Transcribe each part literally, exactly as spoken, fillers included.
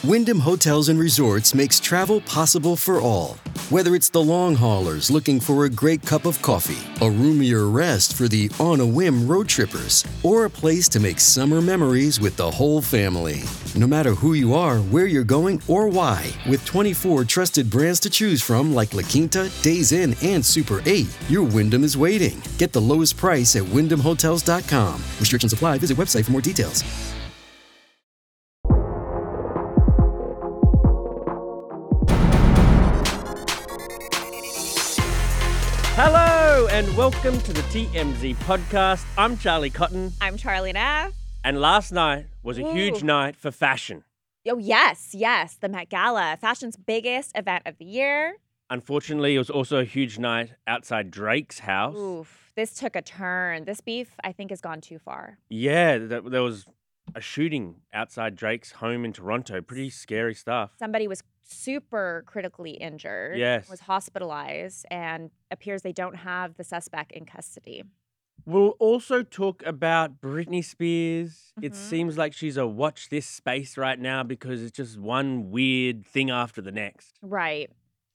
Wyndham Hotels and Resorts makes travel possible for all. Whether it's the long haulers looking for a great cup of coffee, a roomier rest for the on-a-whim road trippers, or a place to make summer memories with the whole family. No matter who you are, where you're going, or why, with twenty-four trusted brands to choose from like La Quinta, Days Inn, and Super eight, your Wyndham is waiting. Get the lowest price at wyndham hotels dot com. Restrictions apply. Visit website for more details. Hello and welcome to the T M Z podcast. I'm Charlie Cotton. I'm Charlie Neff. And last night was a Ooh. huge night for fashion. Oh, yes, yes. The Met Gala, fashion's biggest event of the year. Unfortunately, it was also a huge night outside Drake's house. Oof, this took a turn. This beef, I think, has gone too far. Yeah, th- there was a shooting outside Drake's home in Toronto. Pretty scary stuff. Somebody was super critically injured. Yes. Was hospitalized, and appears they don't have the suspect in custody. We'll also talk about Britney Spears. It Mhm. seems like she's a watch this space right now because it's just one weird thing after the next. Right.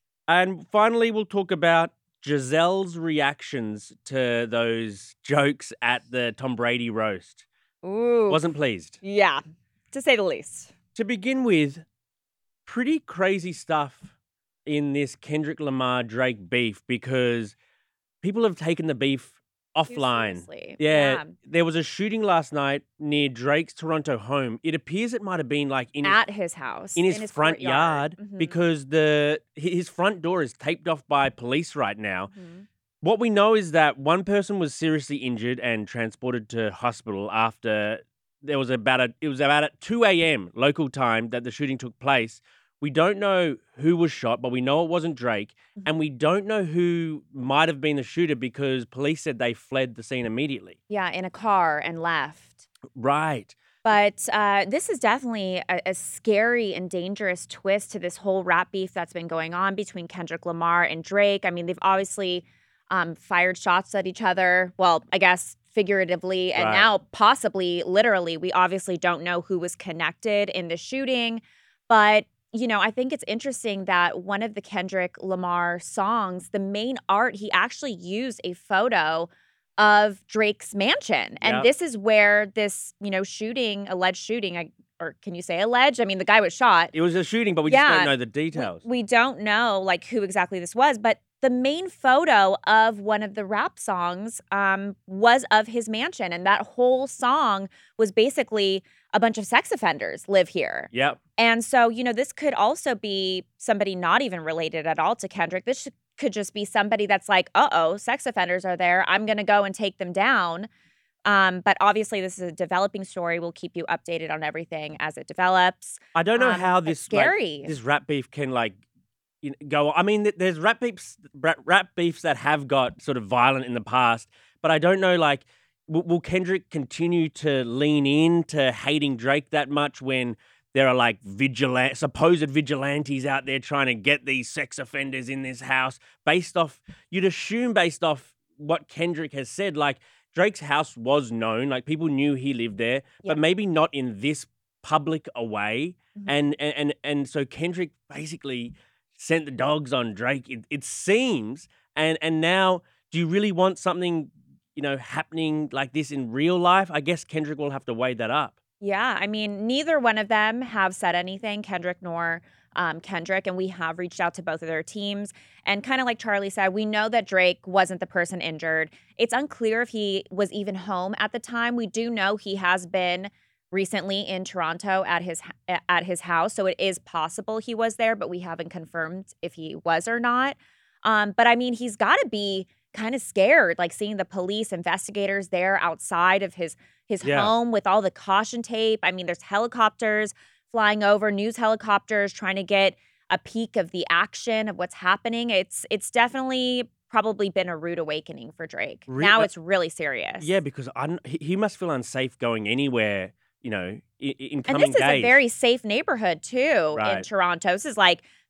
And finally, we'll talk about Giselle's reactions to those jokes at the Tom Brady roast. Ooh. Wasn't pleased. Yeah, to say the least. To begin with, pretty crazy stuff in this Kendrick Lamar Drake beef because people have taken the beef Too offline. seriously. Yeah, Yeah. there was a shooting last night near Drake's Toronto home. It appears it might have been like in At his house. in his, front courtyard. yard Mhm. because the hi- his front door is taped off by police right now. Mhm. What we know is that one person was seriously injured and transported to hospital after there was about a it was about at two a.m. local time that the shooting took place. We don't know who was shot, but we know it wasn't Drake, Mhm. and we don't know who might have been the shooter because police said they fled the scene immediately. Yeah, in a car and left. Right. But uh, this is definitely a, a scary and dangerous twist to this whole rap beef that's been going on between Kendrick Lamar and Drake. I mean, they've obviously um, fired shots at each other. Well, I guess figuratively and Right. now possibly literally. We obviously don't know who was connected in the shooting. But, you know, I think it's interesting that one of the Kendrick Lamar songs, the main art, he actually used a photo of Drake's mansion. And Yep. this is where this, you know, shooting, alleged shooting, I, or can you say alleged? I mean, the guy was shot. It was a shooting, but we just Yeah. don't know the We, details. we don't know like who exactly this was, but the main photo of one of the rap songs um, was of his mansion. And that whole song was basically a bunch of sex offenders live here. Yep. And so, you know, this could also be somebody not even related at all to Kendrick. This sh- could just be somebody that's like, uh-oh, sex offenders are there. I'm going to go and take them down. Um, but obviously, this is a developing story. We'll keep you updated on everything as it develops. I don't know Um, how it's this like, scary. this rap beef can like you know, go. I mean, th- there's rap beefs, rap, rap beefs that have got sort of violent in the past, but I don't know like will, will Kendrick continue to lean into hating Drake that much when there are like vigilant, supposed vigilantes out there trying to get these sex offenders in this house based off, you'd assume based off what Kendrick has said, like Drake's house was known, like people knew he lived there, Yeah. but maybe not in this public a way. Mhm. And, and, and, and so Kendrick basically sent the dogs on Drake, it, it seems. And, and now, do you really want something, you know, happening like this in real life? I guess Kendrick will have to weigh that up. Yeah, I mean, neither one of them have said anything, Kendrick nor um, Kendrick, and we have reached out to both of their teams. And kind of like Charlie said, we know that Drake wasn't the person injured. It's unclear if he was even home at the time. We do know he has been recently in Toronto at his h- at his house, so it is possible he was there, but we haven't confirmed if he was or not. Um, but I mean, he's got to be kind of scared, like seeing the police investigators there outside of his his Yeah. home with all the caution tape. I mean, there's helicopters flying over, news helicopters trying to get a peek of the action of what's happening. It's it's definitely probably been a rude awakening for Drake. Re- now uh, it's really serious. Yeah, because I, don't- he he must feel unsafe going anywhere, you know, in, in And coming this is days. a very safe neighborhood too in Right. Toronto. This is like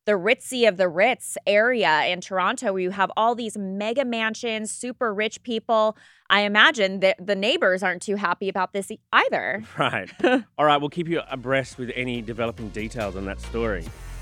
the ritzy of the Ritz area in Toronto where you have all these mega mansions, super rich people. I imagine that the neighbors aren't too happy about this e- either. Right. All right, we'll keep you abreast with any developing details on that story.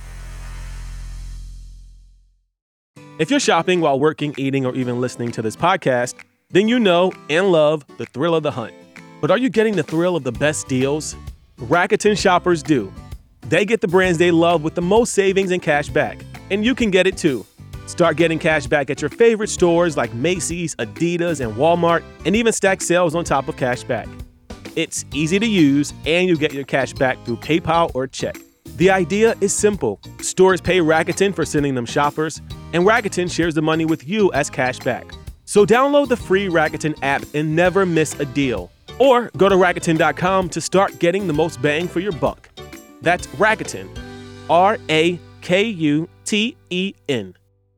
If you're shopping while working, eating, or even listening to this podcast, then you know and love the thrill of the hunt. But are you getting the thrill of the best deals? Rakuten shoppers do. They get the brands they love with the most savings and cash back. And you can get it too. Start getting cash back at your favorite stores like Macy's, Adidas, and Walmart, and even stack sales on top of cash back. It's easy to use, and you get your cash back through PayPal or check. The idea is simple. Stores pay Rakuten for sending them shoppers, and Rakuten shares the money with you as cash back. So download the free Rakuten app and never miss a deal. Or go to Rakuten dot com to start getting the most bang for your buck. That's Rakuten, R A K U T E N.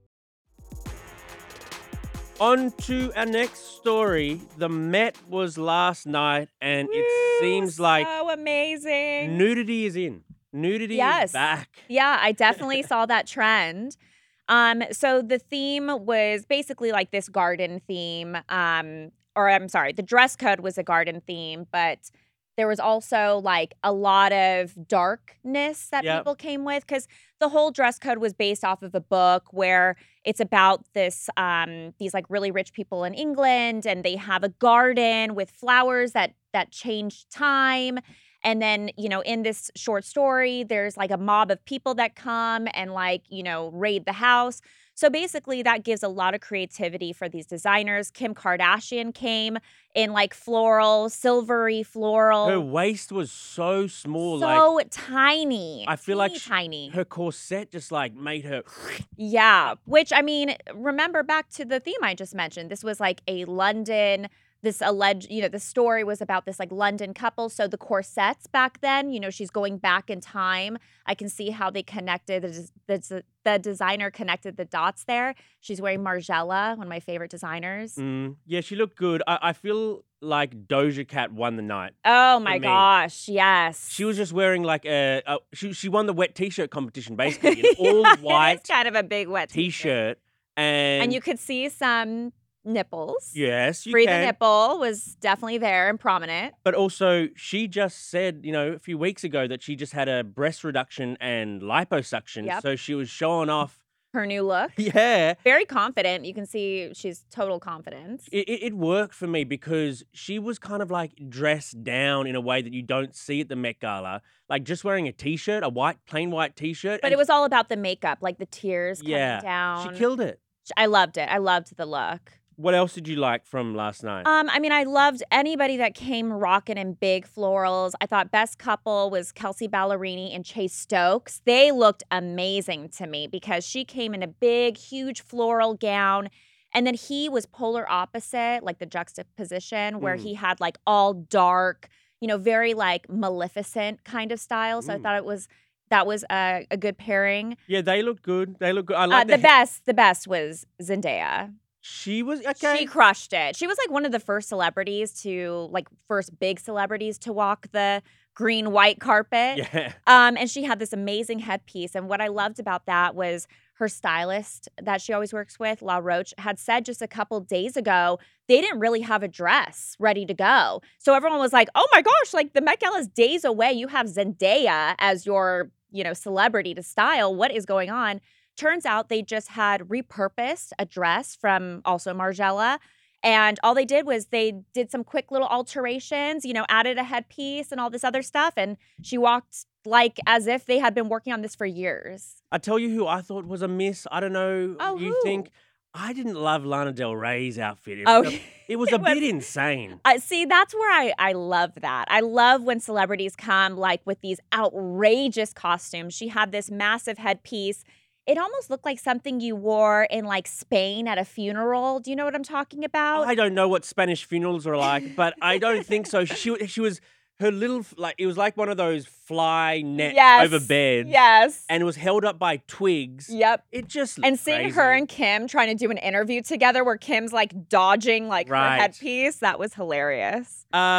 On to our next story. The Met was last night, and it Woo, seems like so amazing. nudity is in. Nudity Yes. is back. Yeah, I definitely saw that trend. Um, so the theme was basically like this garden theme. Um, or I'm sorry, the dress code was a garden theme, but there was also like a lot of darkness that Yep. people came with because the whole dress code was based off of a book where it's about this um, these like really rich people in England, and they have a garden with flowers that that change time. And then, you know, in this short story, there's like a mob of people that come and like, you know, raid the house. So basically that gives a lot of creativity for these designers. Kim Kardashian came in like floral, silvery floral. Her waist was so small. so like tiny. I feel like teeny she- tiny. her corset just like made her. Yeah, which I mean, remember back to the theme I just mentioned. This was like a London, this alleged, you know, the story was about this like London couple. So the corsets back then, you know, she's going back in time. I can see how they connected, the, the, the designer connected the dots there. She's wearing Margiela, one of my favorite designers. Mm, yeah, she looked good. I, I feel like Doja Cat won the night. Oh my me. gosh, yes. She was just wearing like a, a she she won the wet t-shirt competition basically, an all Yeah, white It's kind of a big wet t-shirt. t-shirt, and And you could see some nipples. yes, you Free can. the nipple was definitely there and prominent. But also, she just said, you know, a few weeks ago that she just had a breast reduction and liposuction, Yep. so she was showing off. Her new look. Yeah, Very confident. You can see she's total confidence. it, it, it worked for me because she was kind of like dressed down in a way that you don't see at the Met Gala, like just wearing a t-shirt, a white, plain white t-shirt. But and it was all about the makeup, like the tears coming yeah, down. she killed it. I loved it. I loved the look. What else did you like from last night? Um, I mean, I loved anybody that came rocking in big florals. I thought best couple was Kelsey Ballerini and Chase Stokes. They looked amazing to me because she came in a big, huge floral gown. And then he was polar opposite, like the juxtaposition, where Mm. he had like all dark, you know, very like Maleficent kind of style. So I Mm. thought it was that was a, a good pairing. Yeah, they look good. They look good. I Uh, like the he- best, the best was Zendaya. She was okay. She crushed it. She was like one of the first celebrities to like first big celebrities to walk the green white carpet. yeah. Um, and she had this amazing headpiece. And what I loved about that was her stylist that she always works with, La Roche, had said just a couple days ago they didn't really have a dress ready to go. So everyone was like, "Oh my gosh, like the Met Gala is days away. You have Zendaya as your, you know, celebrity to style. What is going on?" Turns out they just had repurposed a dress from also Margiela. And all they did was they did some quick little alterations, you know, added a headpiece and all this other stuff. And she walked like as if they had been working on this for years. I tell you who I thought was a miss. I don't know. Oh, you who? think I didn't love Lana Del Rey's outfit. It Oh, was a, it was it a was- bit insane. Uh, see, that's where I, I love that. I love when celebrities come like with these outrageous costumes. She had this massive headpiece. It almost looked like something you wore in like Spain at a funeral. Do you know what I'm talking about? I don't know what Spanish funerals are like, but I don't think so. She she was her little like it was like one of those fly nets yes. over beds, Yes. and it was held up by twigs. Yep. It just And looked seeing crazy. her and Kim trying to do an interview together where Kim's like dodging like Right. her headpiece, that was hilarious. Uh,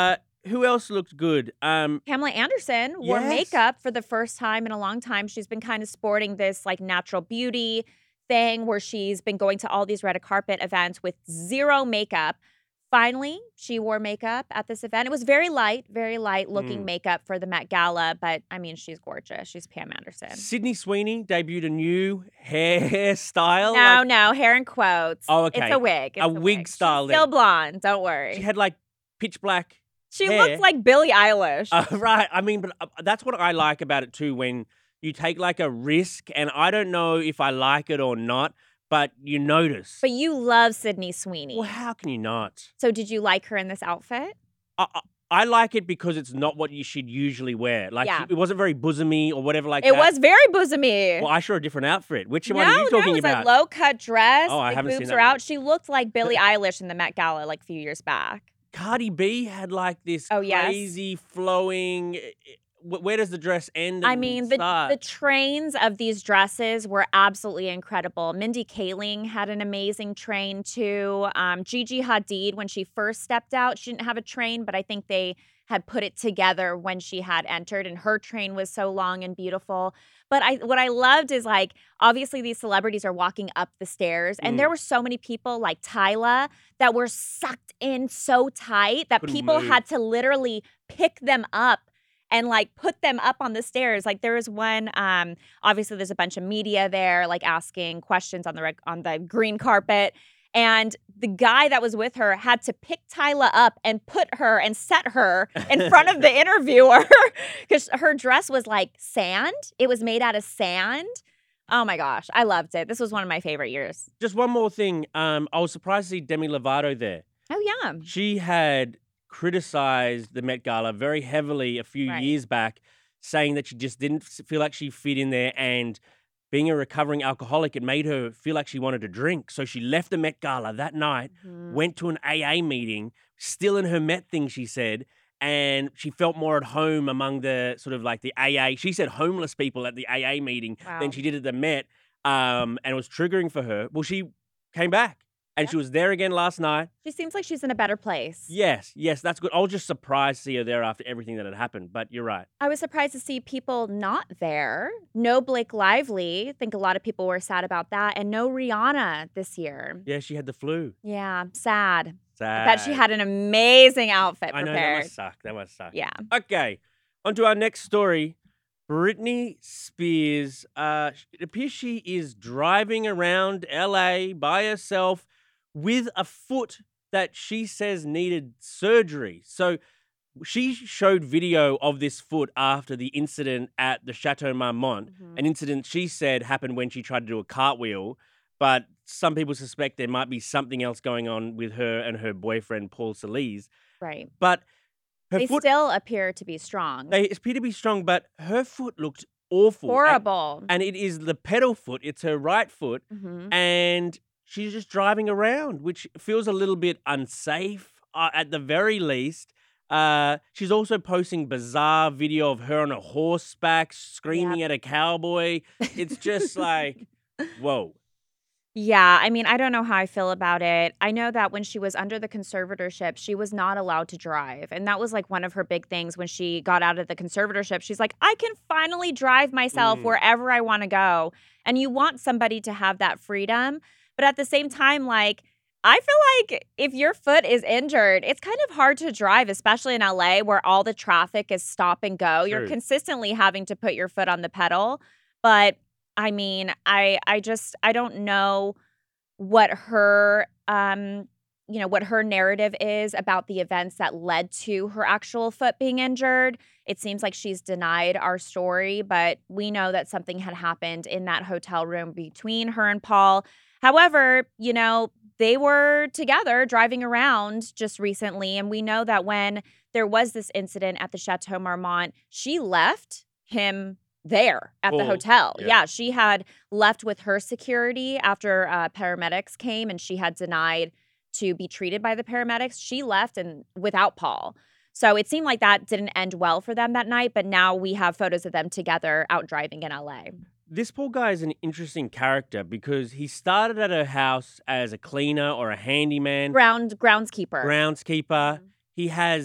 who else looked good? Um, Pamela Anderson wore Yes. makeup for the first time in a long time. She's been kind of sporting this like natural beauty thing where she's been going to all these red carpet events with zero makeup. Finally, she wore makeup at this event. It was very light, very light looking Mm. makeup for the Met Gala, but I mean, she's gorgeous. She's Pam Anderson. Sydney Sweeney debuted a new hairstyle. No, like, no, hair and quotes. Oh, It's okay. a wig. It's A wig style She's still then. blonde. Don't worry. she had like pitch black. She hair. looks like Billie Eilish. Uh, right. I mean, but uh, that's what I like about it too. When you take like a risk, and I don't know if I like it or not, but you notice. but you love Sydney Sweeney. Well, how can you not? So did you like her in this outfit? I, I, I like it because it's not what you should usually wear. Like Yeah. it wasn't very bosomy or whatever like It that. was very bosomy. Well, I saw a different outfit. Which no, one are you talking no, it was about? a low cut dress. Oh, I Big haven't seen boobs that are one. out. She looked like Billie Eilish in the Met Gala like a few years back. Cardi B had like this Oh, yes. crazy flowing. eh, eh, wh- Where does the dress end? I and mean, the start? the trains of these dresses were absolutely incredible. Mindy Kaling had an amazing train too. Um, Gigi Hadid, when she first stepped out, she didn't have a train, but I think they had put it together when she had entered, and her train was so long and beautiful. But I, what I loved is like, obviously these celebrities are walking up the stairs, and Mm. there were so many people like Tyla that were sucked in so tight that Couldn't people move. had to literally pick them up and like put them up on the stairs. Like there was one, um, obviously there's a bunch of media there, like asking questions on the reg- on the green carpet. And the guy that was with her had to pick Tyla up and put her and set her in front of the interviewer because her dress was like sand. It was made out of sand. Oh my gosh, I loved it. This was one of my favorite years. Just one more thing. Um, I was surprised to see Demi Lovato there. Oh yeah. She had criticized the Met Gala very heavily a few Right. years back, saying that she just didn't f- feel like she fit in there. And being a recovering alcoholic, it made her feel like she wanted to drink. So she left the Met Gala that night, Mhm. went to an A A meeting, still in her Met thing, she said. And she felt more at home among the sort of like the A A. She said homeless people at the A A meeting Wow. than she did at the Met. Um, and it was triggering for her. Well, she came back and Yeah. she was there again last night. She seems like she's in a better place. Yes, yes, that's good. I was just surprised to see her there after everything that had happened, but you're right. I was surprised to see people not there. No Blake Lively. I think a lot of people were sad about that. And no Rihanna this year. Yeah, she had the flu. Yeah, sad. Sad. I bet she had an amazing outfit I know, that prepared. must suck. That must suck. Yeah. Okay, on to our next story. Britney Spears, uh, it appears she is driving around L A by herself with a foot that she says needed surgery. So she showed video of this foot after the incident at the Chateau Marmont, Mhm. an incident she said happened when she tried to do a cartwheel, but some people suspect there might be something else going on with her and her boyfriend, Paul Solis. Right. But her They foot, still appear to be strong. they appear to be strong, but her foot looked awful. And- Horrible. And, it is the pedal foot, it's her right foot, Mhm. and she's just driving around, which feels a little bit unsafe uh, at the very least. Uh, she's also posting bizarre video of her on a horseback screaming at a cowboy. It's just like, whoa. Yeah, I mean, I don't know how I feel about it. I know that when she was under the conservatorship, she was not allowed to drive. And that was like one of her big things when she got out of the conservatorship. She's like, I can finally drive myself Mm. wherever I want to go. And you want somebody to have that freedom. But at the same time, like, I feel like if your foot is injured, it's kind of hard to drive, especially in L A where all the traffic is stop and go. You're True. consistently having to put your foot on the pedal. But I mean, I I just I don't know what her um you know what her narrative is about the events that led to her actual foot being injured. It seems like she's denied our story, but we know that something had happened in that hotel room between her and Paul. However, you know, they were together driving around just recently, and we know that when there was this incident at the Chateau Marmont, she left him there at the Cool. hotel. Yeah. Yeah, she had left with her security after uh, paramedics came, and she had denied to be treated by the paramedics. She left and without Paul. So it seemed like that didn't end well for them that night, but now we have photos of them together out driving in L A. This Paul guy is an interesting character because he started at her house as a cleaner or a handyman, Ground groundskeeper. groundskeeper. Mhm. He has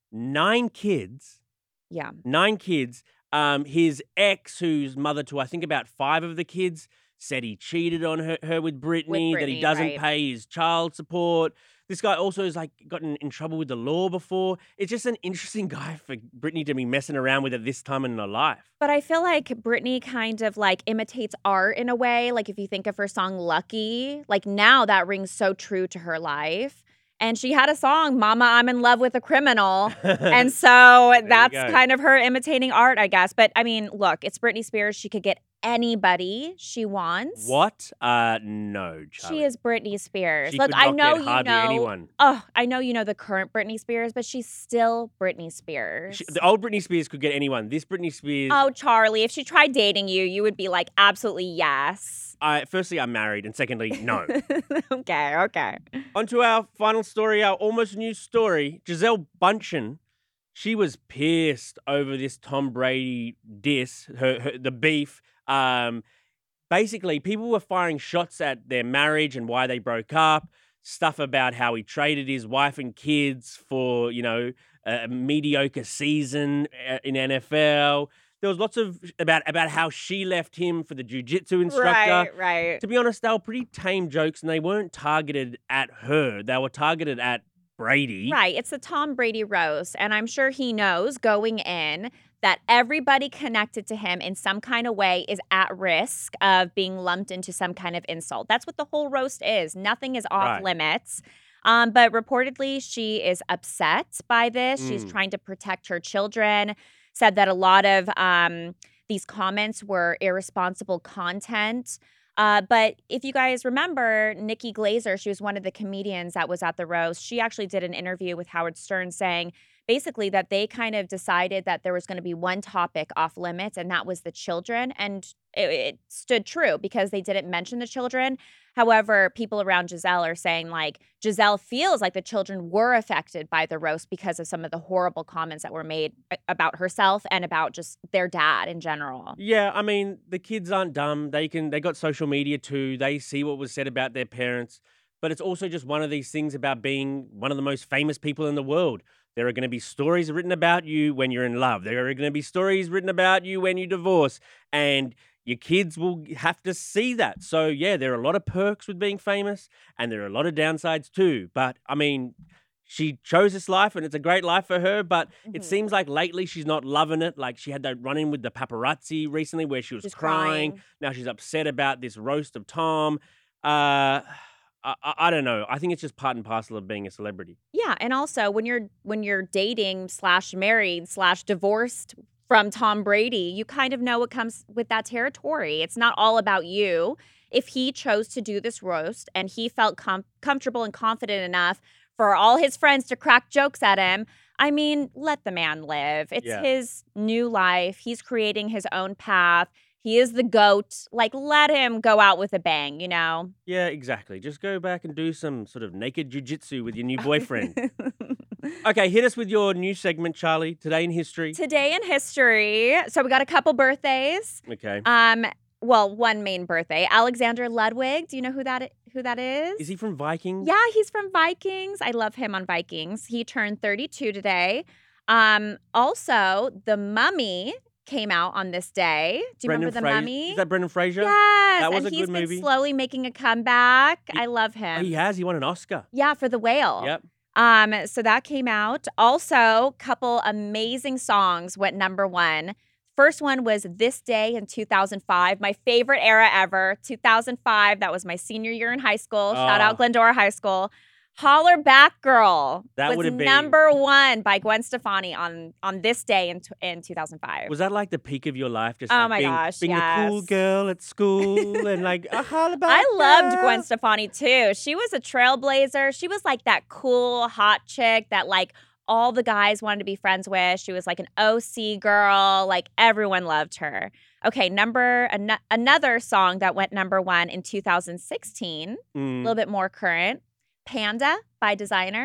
nine kids. Yeah. Nine kids. Um, his ex, who's mother to I think about five of the kids, said he cheated on her, her with Britney, With that he Britney, doesn't right. pay his child support. This guy also has like gotten in trouble with the law before. It's just an interesting guy for Britney to be messing around with at this time in her life. But I feel like Britney kind of like imitates art in a way. Like if you think of her song Lucky, like now that rings so true to her life. And she had a song, Mama, I'm in Love with a Criminal. And so you that's go. kind of her imitating art, I guess. But I mean, look, it's Britney Spears. She could get anybody she wants. What? Uh, no, Charlie. She is Britney Spears. She Look, could I not know get you hardly know. anyone. Oh, I know you know the current Britney Spears, but she's still Britney Spears. She, the old Britney Spears could get anyone. This Britney Spears. Oh, Charlie, if she tried dating you, you would be like, absolutely yes. I, firstly, I'm married, and secondly, no. okay, okay. On to our final story, our almost news story. Gisele Bundchen, she was pissed over this Tom Brady diss, her, her the beef. Um, basically, people were firing shots at their marriage and why they broke up. Stuff about how he traded his wife and kids for, you know, a mediocre season in N F L. There was lots of about about how she left him for the jiu-jitsu instructor. Right, right. To be honest, they were pretty tame jokes, and they weren't targeted at her. They were targeted at Brady. Right. It's the Tom Brady roast. And I'm sure he knows going in that everybody connected to him in some kind of way is at risk of being lumped into some kind of insult. That's what the whole roast is. Nothing is off Right. limits. Um, but reportedly, she is upset by this. She's Mm. trying to protect her children. Said that a lot of um, these comments were irresponsible content. Uh, but if you guys remember, Nikki Glazer, she was one of the comedians that was at the roast. She actually did an interview with Howard Stern saying basically that they kind of decided that there was going to be one topic off limits, and that was the children. And it, it stood true because they didn't mention the children. However, people around Gisele are saying like Gisele feels like the children were affected by the roast because of some of the horrible comments that were made about herself and about just their dad in general. Yeah, I mean, the kids aren't dumb. They can they got social media too. They see what was said about their parents. But it's also just one of these things about being one of the most famous people in the world. There are going to be stories written about you when you're in love. There are going to be stories written about you when you divorce. And your kids will have to see that. So, yeah, there are a lot of perks with being famous, and there are a lot of downsides too. But, I mean, she chose this life, and it's a great life for her. But it Mhm. seems like lately she's not loving it. Like, she had that run-in with the paparazzi recently where she was She's crying. crying. Now she's upset about this roast of Tom. Uh, I, I, I don't know. I think it's just part and parcel of being a celebrity. Yeah, and also when you're when you're dating slash married slash divorced from Tom Brady, you kind of know what comes with that territory. It's not all about you. If he chose to do this roast and he felt com- comfortable and confident enough for all his friends to crack jokes at him, I mean, let the man live. It's Yeah. his new life. He's creating his own path. He is the GOAT. Like, let him go out with a bang, you know? Yeah, exactly. Just go back and do some sort of naked jujitsu with your new boyfriend. Okay, hit us with your new segment, Charlie. Today in history. Today in history, so we got a couple birthdays. Okay. Um, well, one main birthday, Alexander Ludwig. Do you know who that i- who that is? Is he from Vikings? Yeah, he's from Vikings. I love him on Vikings. He turned thirty-two today. Um, also, The Mummy came out on this day. Do you Brendan remember The Fraser. Mummy? Is that Brendan Fraser? Yes, That was and a he's good been movie. slowly making a comeback. He- I love Oh, him. he has. He won an Oscar. Yeah, for The Whale. Yep. Um, so that came out. Also, couple amazing songs went number one. First one was This Day in two thousand five, my favorite era ever. two thousand five, that was my senior year in high school. Shout Oh. out Glendora High School. Holler Back Girl That was would've been- number one by Gwen Stefani on on this day in, t- in two thousand five. Was that like the peak of your life? Just Oh like my being, gosh, being a cool yes. girl at school and like a holla back I loved girl. Gwen Stefani too. She was a trailblazer. She was like that cool, hot chick that like all the guys wanted to be friends with. She was like an O C girl. Like everyone loved her. Okay, number an- another song that went number one in two thousand sixteen, a Mm. little bit more current. Panda by Designer.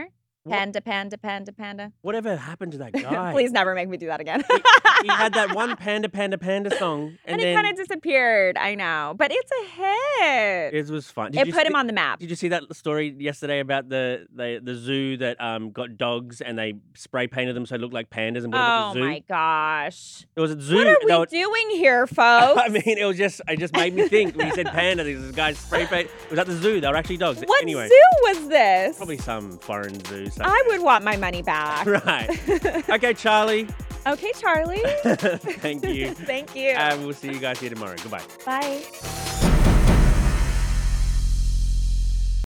What- Panda, panda, panda, panda. Whatever happened to that guy? Please never make me do that again. He, he had that one Panda, Panda, Panda song, and, and it then kind of disappeared. I know, but it's a hit. it was fun. Did It you put see- him on the map. Did you see that story yesterday about the the, the zoo that um got dogs and they spray painted them so it looked like pandas and put them at Oh the zoo? my gosh. It was a zoo. What are they we were- doing here, folks? I mean, it was just it just made me think when you said panda. These guys spray paint. It was at the zoo. They were actually dogs. What anyway, zoo was this? probably some foreign zoo. Somewhere. I would want my money back. Right. Okay, Charlie. Okay, Charlie. Thank you. Thank you. And we'll see you guys here tomorrow. Goodbye. Bye.